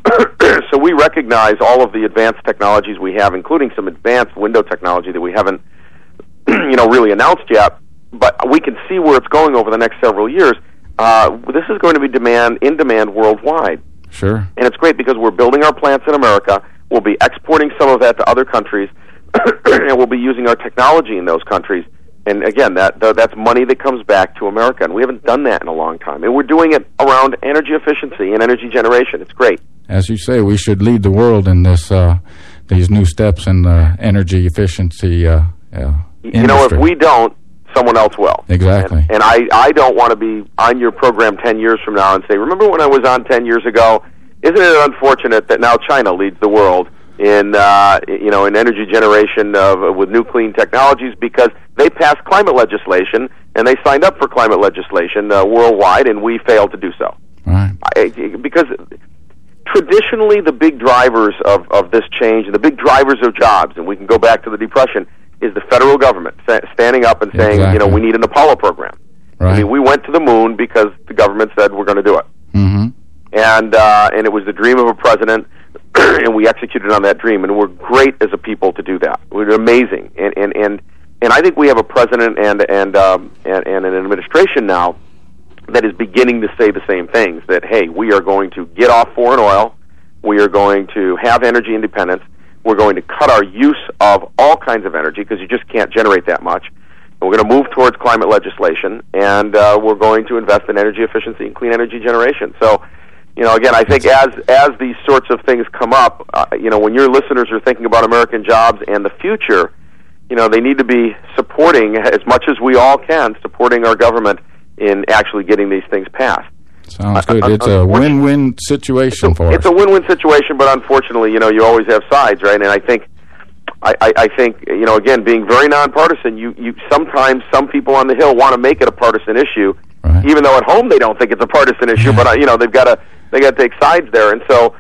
So we recognize all of the advanced technologies we have, including some advanced window technology that we haven't, you know, really announced yet. But we can see where it's going over the next several years. Uh, this is going to be demand in demand worldwide, Sure. and it's great because we're building our plants in America. We'll be exporting some of that to other countries, and we'll be using our technology in those countries. And again, that that's money that comes back to America, and we haven't done that in a long time. And we're doing it around energy efficiency and energy generation. It's great. As you say, we should lead the world in this uh, these new steps in the energy efficiency uh, uh, You know, if we don't, someone else will. Exactly. And, and I, I don't want to be on your program ten years from now and say, remember when I was on ten years ago? Isn't it unfortunate that now China leads the world in, uh, you know, in energy generation of, with new clean technologies, because they passed climate legislation and they signed up for climate legislation uh, worldwide, and we failed to do so. Right. I, because traditionally the big drivers of, of this change and the big drivers of jobs, and we can go back to the Depression, is the federal government standing up and saying, exactly. you know, we need an Apollo program. Right. I mean, we went to the moon because the government said we're going to do it. Mm-hmm. And uh, and it was the dream of a president, and we executed on that dream, and we're great as a people to do that. We're amazing, and and and, and I think we have a president and and, um, and and an administration now that is beginning to say the same things. That hey, we are going to get off foreign oil, we are going to have energy independence, we're going to cut our use of all kinds of energy because you just can't generate that much. And we're going to move towards climate legislation, and uh, we're going to invest in energy efficiency and clean energy generation. So, you know, again, I think as as these sorts of things come up, uh, you know, when your listeners are thinking about American jobs and the future, you know, they need to be supporting, as much as we all can, supporting our government in actually getting these things passed. Sounds good. It's a win-win situation it's a, for us. It's a win-win situation, but unfortunately, you know, you always have sides, right? And I think, I, I, I think, you know, again, being very nonpartisan, you, you sometimes some people on the Hill want to make it a partisan issue, right. Even though at home they don't think it's a partisan issue. But uh, you know, they've got to they got to take sides there, and so.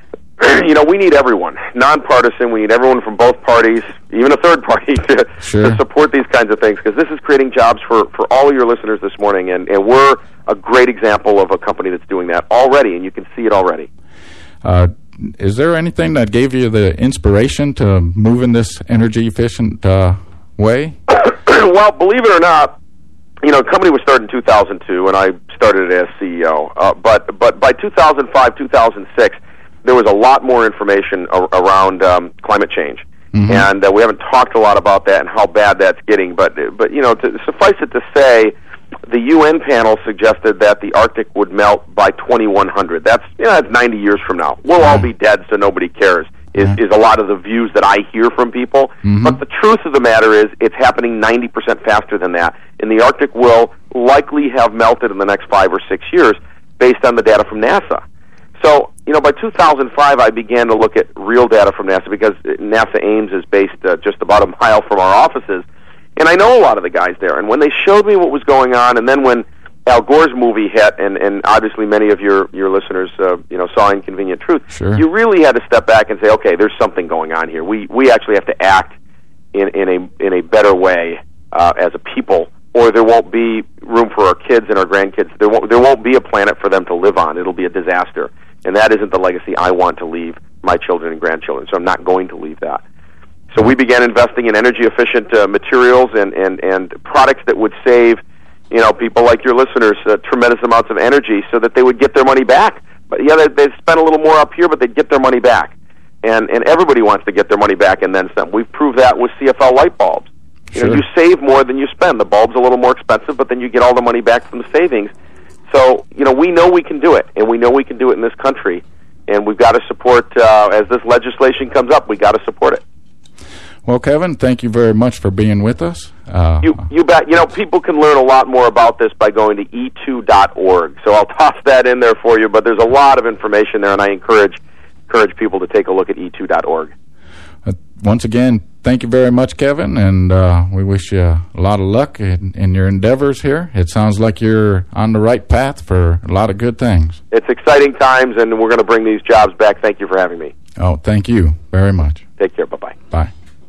You know, we need everyone, nonpartisan. We need everyone from both parties, even a third party, to, sure. to support these kinds of things, because this is creating jobs for, for all of your listeners this morning, and, and we're a great example of a company that's doing that already, and you can see it already. Uh, is there anything that gave you the inspiration to move in this energy-efficient uh, way? Well, believe it or not, you know, the company was started in two thousand two, and I started it as C E O. Uh, but but by two thousand five, two thousand six, there was a lot more information ar- around um, climate change, mm-hmm. and uh, we haven't talked a lot about that and how bad that's getting. But but you know, to suffice it to say, the U N panel suggested that the Arctic would melt by twenty-one hundred. That's you know, that's ninety years from now. We'll mm-hmm. all be dead, so nobody cares. Is mm-hmm. is a lot of the views that I hear from people. Mm-hmm. But the truth of the matter is, it's happening ninety percent faster than that, and the Arctic will likely have melted in the next five or six years, based on the data from NASA. So, you know, by two thousand five, I began to look at real data from NASA, because NASA Ames is based uh, just about a mile from our offices, and I know a lot of the guys there. And when they showed me what was going on, and then when Al Gore's movie hit, and, and obviously many of your, your listeners, uh, you know, saw Inconvenient Truth, sure. you really had to step back and say, okay, there's something going on here. We we actually have to act in, in a in a better way uh, as a people, or there won't be room for our kids and our grandkids. There won't there won't be a planet for them to live on. It'll be a disaster. And that isn't the legacy I want to leave my children and grandchildren, so I'm not going to leave that. So we began investing in energy-efficient uh, materials and, and, and products that would save, you know, people like your listeners uh, tremendous amounts of energy, so that they would get their money back. But yeah, they, they'd spend a little more up here, but they'd get their money back. And and everybody wants to get their money back and then some. We've proved that with C F L light bulbs. You sure. know, you save more than you spend. The bulb's a little more expensive, but then you get all the money back from the savings. So, you know, we know we can do it, and we know we can do it in this country, and we've got to support, uh, as this legislation comes up, we got to support it. Well, Kevin, thank you very much for being with us. Uh, you, you bet. You know, people can learn a lot more about this by going to e two dot org, so I'll toss that in there for you, but there's a lot of information there, and I encourage encourage people to take a look at e two dot org. Uh, once again, thank you very much, Kevin, and uh, we wish you a lot of luck in, in your endeavors here. It sounds like you're on the right path for a lot of good things. It's exciting times, and we're going to bring these jobs back. Thank you for having me. Oh, thank you very much. Take care. Bye-bye. Bye.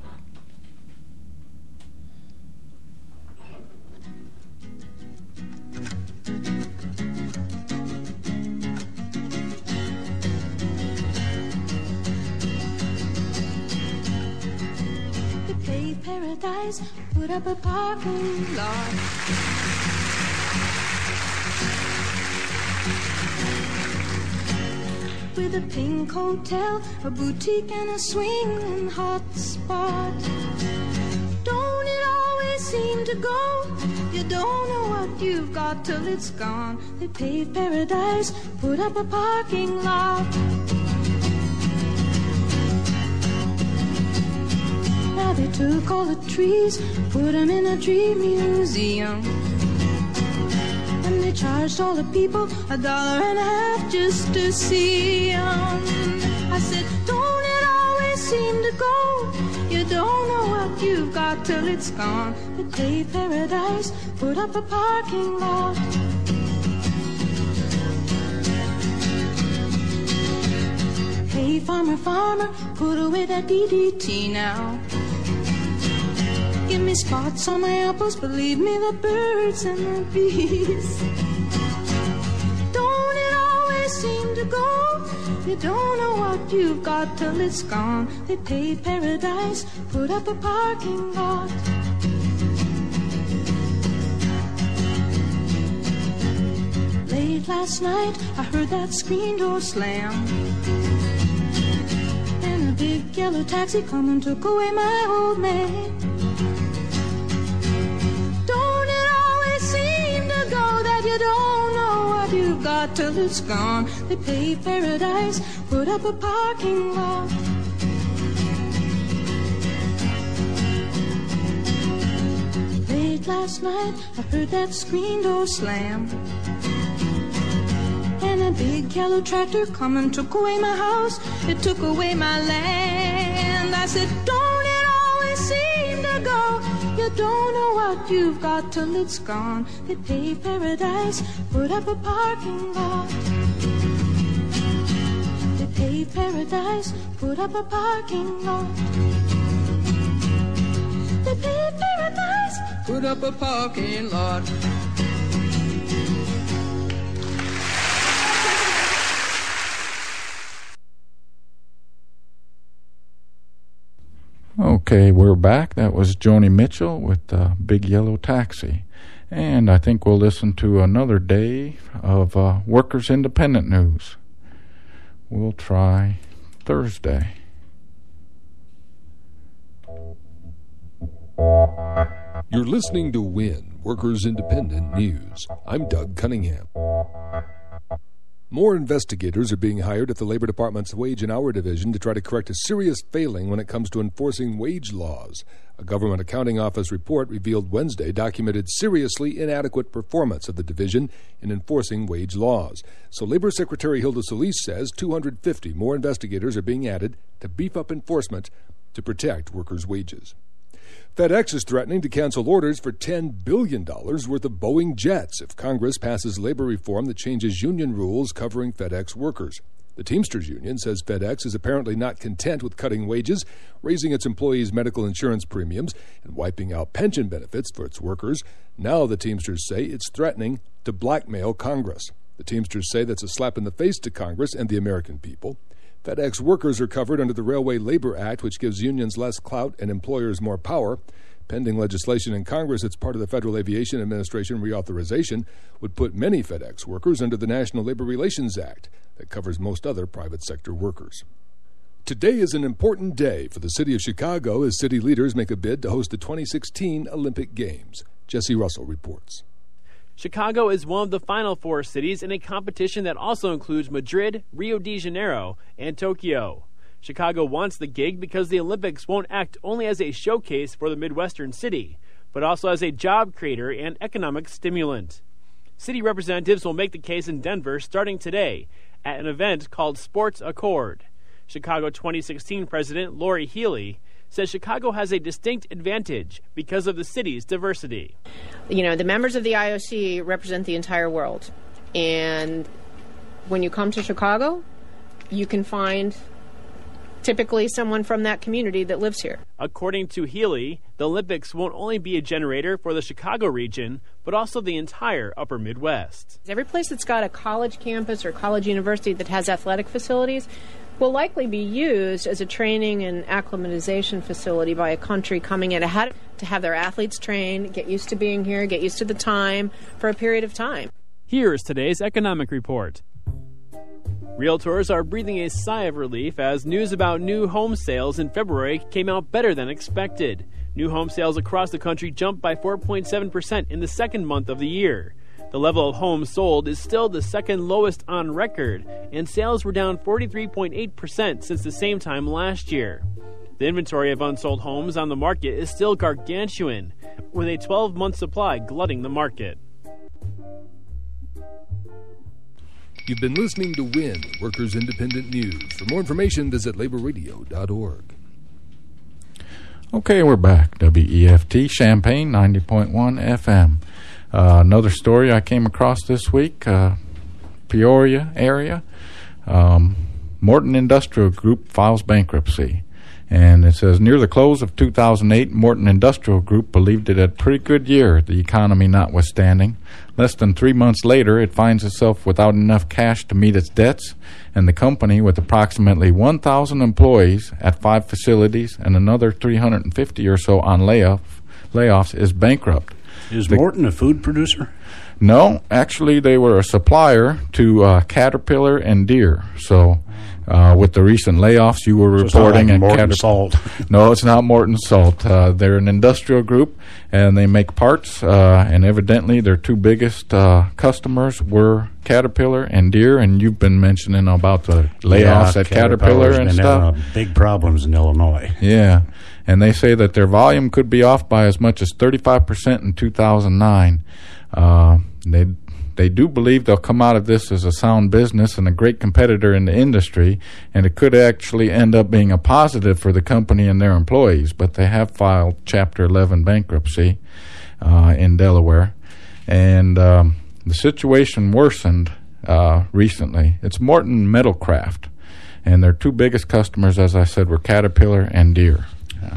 Paradise, put up a parking lot. With a pink hotel, a boutique, and a swinging hot spot. Don't it always seem to go? You don't know what you've got till it's gone. They paved paradise, put up a parking lot. Now they took all the trees, put them in a tree museum. And they charged all the people a dollar and a half just to see them. I said, don't it always seem to go? You don't know what you've got till it's gone. They paved paradise, put up a parking lot. Hey, farmer, farmer, put away that D D T now. Give me spots on my apples, believe me, the birds and the bees. Don't it always seem to go? You don't know what you've got till it's gone. They paved paradise, put up a parking lot. Late last night, I heard that screen door slam, and a big yellow taxi come and took away my old man. Don't it always seem to go that you don't know what you've got got till it's gone. They paved paradise, put up a parking lot. Late last night, I heard that screen door slam, and a big yellow tractor come and took away my house. It took away my land. I said, don't it always seem to go? You don't know what you've got till it's gone. They paved paradise, put up a parking lot. They paved paradise, put up a parking lot. They paved paradise, put up a parking lot. Okay, we're back. That was Joni Mitchell with uh, Big Yellow Taxi. And I think we'll listen to another day of uh, Workers' Independent News. We'll try Thursday. You're listening to WIN, Workers' Independent News. I'm Doug Cunningham. More investigators are being hired at the Labor Department's Wage and Hour Division to try to correct a serious failing when it comes to enforcing wage laws. A Government Accounting Office report revealed Wednesday documented seriously inadequate performance of the division in enforcing wage laws. So Labor Secretary Hilda Solis says two hundred fifty more investigators are being added to beef up enforcement to protect workers' wages. FedEx is threatening to cancel orders for ten billion dollars worth of Boeing jets if Congress passes labor reform that changes union rules covering FedEx workers. The Teamsters Union says FedEx is apparently not content with cutting wages, raising its employees' medical insurance premiums, and wiping out pension benefits for its workers. Now the Teamsters say it's threatening to blackmail Congress. The Teamsters say that's a slap in the face to Congress and the American people. FedEx workers are covered under the Railway Labor Act, which gives unions less clout and employers more power. Pending legislation in Congress, it's part of the Federal Aviation Administration reauthorization, would put many FedEx workers under the National Labor Relations Act that covers most other private sector workers. Today is an important day for the city of Chicago as city leaders make a bid to host the twenty sixteen Olympic Games. Jesse Russell reports. Chicago is one of the final four cities in a competition that also includes Madrid, Rio de Janeiro, and Tokyo. Chicago wants the gig because the Olympics won't act only as a showcase for the Midwestern city, but also as a job creator and economic stimulant. City representatives will make the case in Denver starting today at an event called Sports Accord. Chicago twenty sixteen President Lori Healy says Chicago has a distinct advantage because of the city's diversity. You know, the members of the I O C represent the entire world. And when you come to Chicago, you can find typically someone from that community that lives here. According to Healy, the Olympics won't only be a generator for the Chicago region, but also the entire upper Midwest. Every place that's got a college campus or college university that has athletic facilities will likely be used as a training and acclimatization facility by a country coming in ahead to have their athletes train, get used to being here, get used to the time for a period of time. Here's today's economic report. Realtors are breathing a sigh of relief as news about new home sales in February came out better than expected. New home sales across the country jumped by four point seven percent in the second month of the year. The level of homes sold is still the second lowest on record, and sales were down forty-three point eight percent since the same time last year. The inventory of unsold homes on the market is still gargantuan, with a twelve-month supply glutting the market. You've been listening to WIN, Workers' Independent News. For more information, visit labor radio dot org. Okay, we're back. W E F T Champaign, ninety point one F M. Uh, another story I came across this week, uh, Peoria area. Um, Morton Industrial Group files bankruptcy. And it says, near the close of two thousand eight, Morton Industrial Group believed it had a pretty good year, the economy notwithstanding. Less than three months later, it finds itself without enough cash to meet its debts, and the company, with approximately one thousand employees at five facilities and another three hundred fifty or so on layoff, layoffs, is bankrupt. Is the, Morton a food producer? No, actually they were a supplier to uh, Caterpillar and Deere. So Uh, with the recent layoffs you were So it's not reporting, like and Morton Caterpillar. Salt. No, it's not Morton Salt. Uh, they're an industrial group, and they make parts. Uh, and evidently, their two biggest uh, customers were Caterpillar and Deere. And you've been mentioning about the layoffs Yeah, at Caterpillar Caterpillar's and been stuff. having, uh, big problems in Illinois. Yeah, and they say that their volume could be off by as much as thirty-five percent in two thousand nine. Uh, they they do believe they'll come out of this as a sound business and a great competitor in the industry, and it could actually end up being a positive for the company and their employees. But they have filed Chapter eleven bankruptcy uh, in Delaware, and um, the situation worsened uh, recently. It's Morton Metalcraft, and their two biggest customers, as I said, were Caterpillar and Deere. Uh,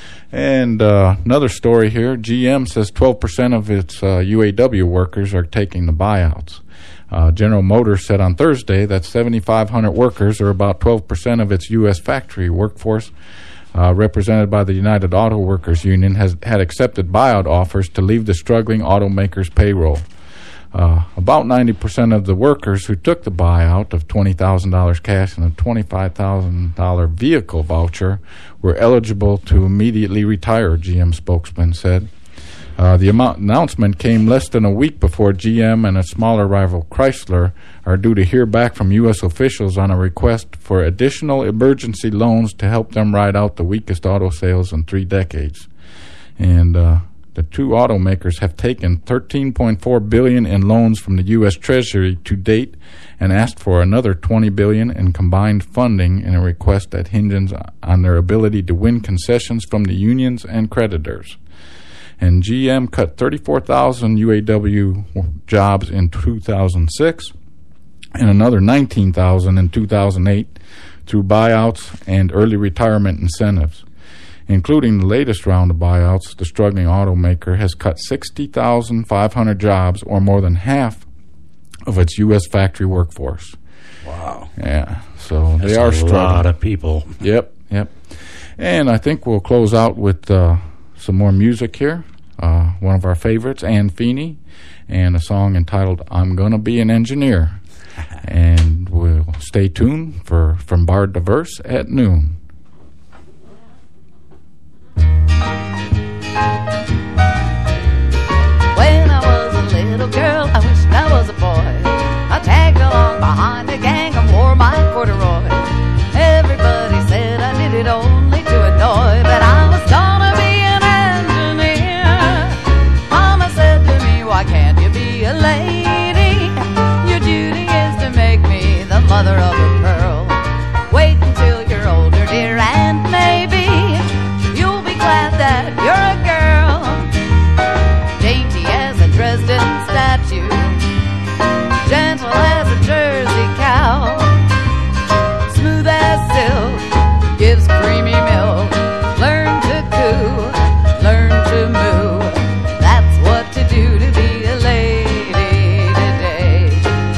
and uh, another story here, G M says twelve percent of its uh, U A W workers are taking the buyouts. Uh, General Motors said on Thursday that seventy-five hundred workers, or about twelve percent of its U S factory workforce, uh, represented by the United Auto Workers Union, has had accepted buyout offers to leave the struggling automakers' payroll. Uh, about ninety percent of the workers who took the buyout of twenty thousand dollars cash and a twenty-five thousand dollars vehicle voucher were eligible to immediately retire, G M spokesman said. Uh, the amount announcement came less than a week before G M and a smaller rival Chrysler are due to hear back from U S officials on a request for additional emergency loans to help them ride out the weakest auto sales in three decades. And uh, the two automakers have taken thirteen point four billion dollars in loans from the U S Treasury to date and asked for another twenty billion dollars in combined funding in a request that hinges on their ability to win concessions from the unions and creditors. And G M cut thirty-four thousand U A W jobs in two thousand six and another nineteen thousand in two thousand eight through buyouts and early retirement incentives. Including the latest round of buyouts, the struggling automaker has cut sixty thousand five hundred jobs, or more than half of its U S factory workforce. Wow. Yeah, so That's they are a struggling. A lot of people. Yep, yep. And I think we'll close out with uh, some more music here. Uh, one of our favorites, Ann Feeney, and a song entitled I'm Gonna Be an Engineer. And we'll stay tuned for From Bard to Verse at noon. When I was a little girl, I wished I was a boy. I tagged along behind the gang and wore my corduroy. Everybody said I did it only to annoy, but I was gonna be an engineer. Mama said to me, why can't you be a lady? Your duty is to make me the mother of a pearl. Wait until you're older, dear, and maybe you'll be glad that you're a girl. Dainty as a Dresden statue, gentle as a Jersey cow, smooth as silk, gives creamy milk. Learn to coo, learn to moo. That's what to do to be a lady today.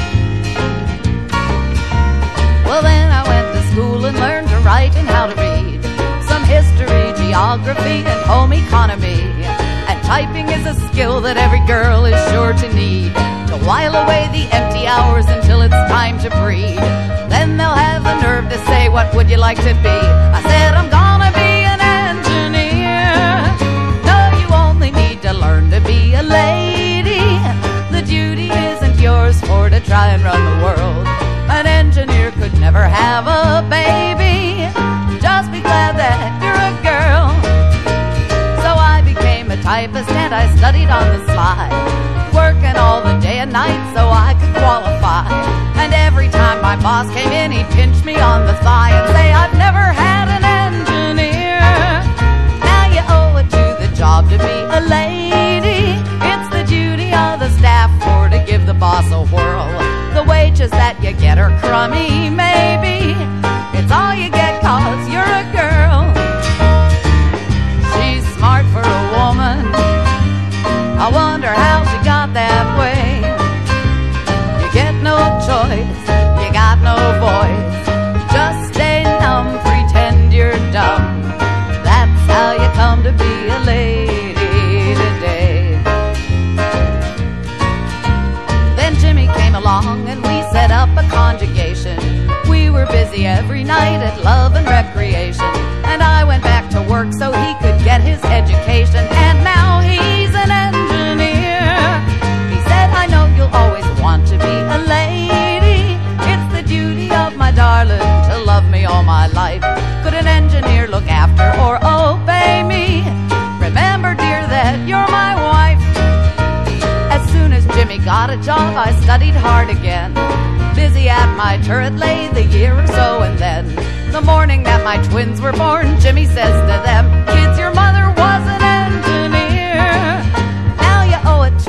Well, then I went to school and learned to write and how to read, some history, geography, and home economy. And typing is a skill that every girl is sure to need, to while away the empty hours until it's time to breed. Then they'll have the nerve to say, what would you like to be? I said, I'm gonna be an engineer. No, you only need to learn to be a lady. The duty isn't yours for to try and run the world. An engineer could never have a baby. Just be glad that you're a girl. So I became a typist and I studied on the sly, working all the day and night so I could qualify. And every time my boss came in, he'd pinch me on the thigh and say, I've never had an engineer. Now you owe it to the job to be a lady. It's the duty of the staff for to give the boss a whirl. The wages that you get are crummy, maybe. It's all you get cause you're a girl. She's smart for a woman. I wonder how she got that way. You get no choice, you got no voice. Just stay numb, pretend you're dumb. That's how you come to be a lady today. Then Jimmy came along and we set up a conjugation. darling, to love me all my life. Could an engineer look after or obey me? Remember, dear, that you're my wife. As soon as Jimmy got a job, I studied hard again. Busy at my turret lathe a year or so, and then the morning that my twins were born, Jimmy says to them, kids, your mother was an engineer. Now you owe it